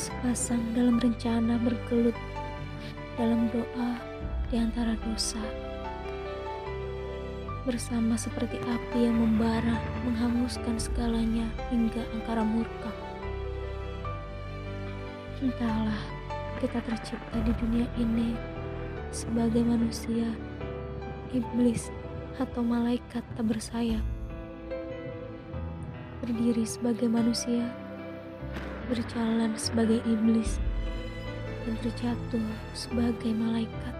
Sepasang dalam rencana bergelut dalam doa di antara dosa. Bersama seperti api yang membara menghanguskan segalanya hingga angkara murka. Entahlah, kita tercipta di dunia ini sebagai manusia, iblis, atau malaikat tak bersayap. Berdiri sebagai manusia, berjalan sebagai iblis, dan terjatuh sebagai malaikat.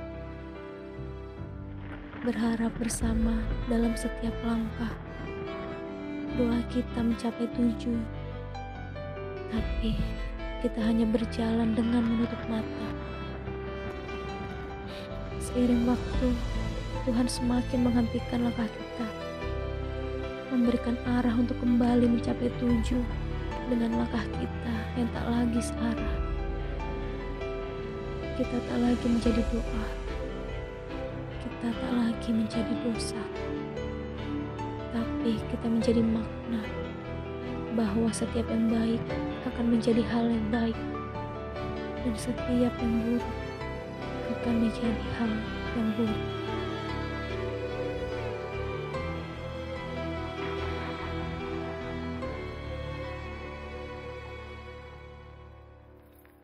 Berharap bersama dalam setiap langkah. Doa kita mencapai tujuan, tapi kita hanya berjalan dengan menutup mata. Seiring waktu, Tuhan semakin menghentikan langkah kita, memberikan arah untuk kembali mencapai tujuan dengan langkah kita yang tak lagi searah. Kita tak lagi menjadi doa, kita tak lagi menjadi dosa, tapi kita menjadi makna bahwa setiap yang baik akan menjadi hal yang baik, dan setiap yang buruk akan menjadi hal yang buruk.